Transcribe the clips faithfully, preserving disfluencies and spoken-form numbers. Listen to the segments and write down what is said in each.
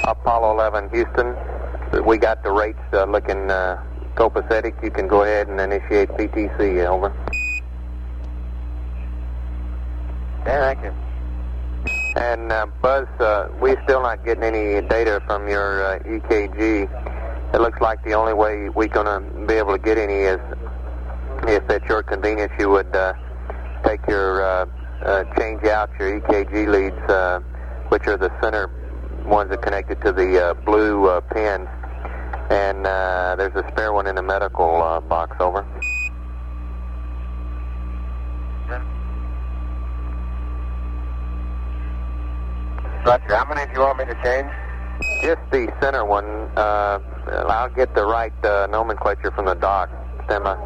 Apollo eleven, Houston. We got the rates uh, looking uh, copacetic. You can go ahead and initiate P T C. Over. Yeah, thank you. And uh, Buzz, uh, we're still not getting any data from your uh, E K G. It looks like the only way we're going to be able to get any is if at your convenience you would uh, take your, uh, uh, change out your E K G leads, uh, which are the center ones that are connected to the uh, blue uh, pins. And uh, there's a spare one in the medical uh, box. Over. Roger. How many do you want me to change? Just the center one. Uh, I'll get the right uh, nomenclature from the doc. Stand by.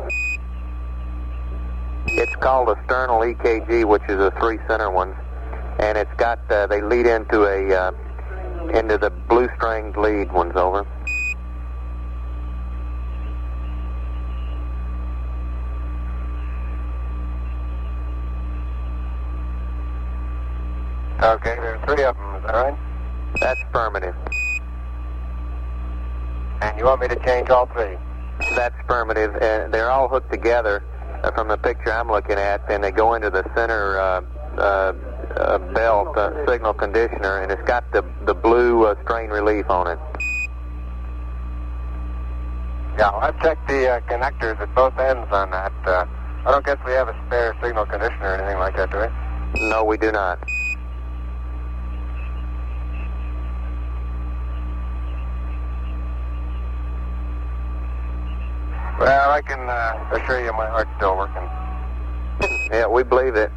It's called a sternal E K G, which is the three center ones, and it's got uh, they lead into a uh, into the blue stringed lead ones. Over. Okay, there are three of them, is that right? That's affirmative. And you want me to change all three? That's affirmative. And they're all hooked together uh, from the picture I'm looking at, and they go into the center uh, uh, uh, belt uh, signal conditioner, and it's got the, the blue uh, strain relief on it. Yeah, well, I've checked the uh, connectors at both ends on that. Uh, I don't guess we have a spare signal conditioner or anything like that, do we? No, we do not. Well, I can uh, assure you my heart's still working. Yeah, we believe it.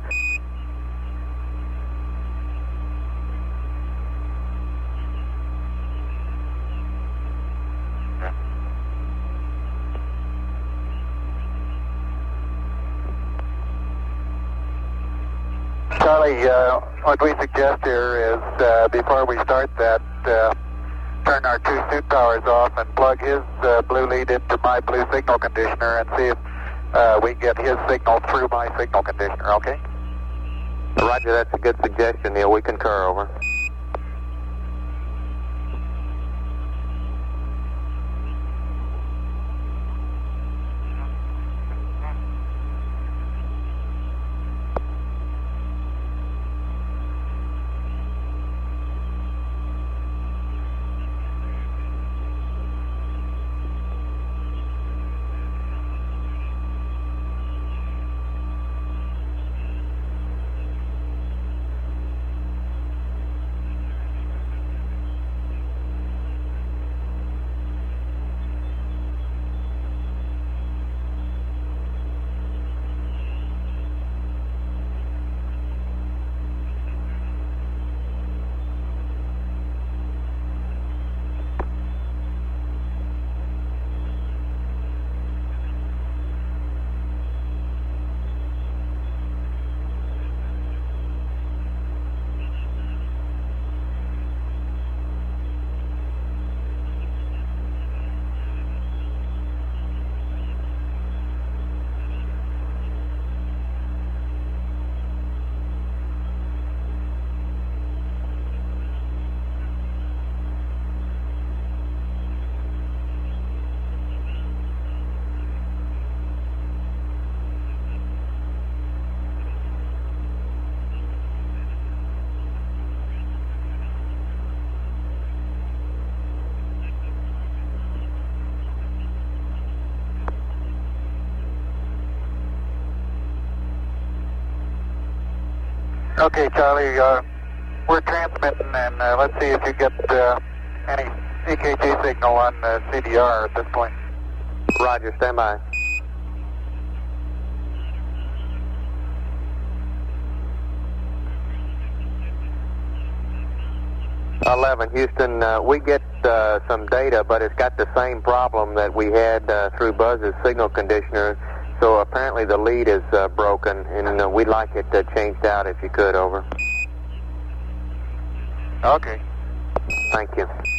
Yeah. Charlie, uh, what we suggest here is uh, before we start that, uh, turn our two suit powers off and plug his uh, blue lead into my blue signal conditioner and see if uh, we get his signal through my signal conditioner, okay? Roger, that's a good suggestion, Neil. We concur. Over. Okay, Charlie, uh, we're transmitting, and uh, let's see if you get uh, any E K G signal on uh, C D R at this point. Roger, stand by. eleven, Houston, uh, we get uh, some data, but it's got the same problem that we had uh, through Buzz's signal conditioner. So apparently the lead is uh, broken, and uh, we'd like it uh, changed out if you could. Over. Okay. Thank you.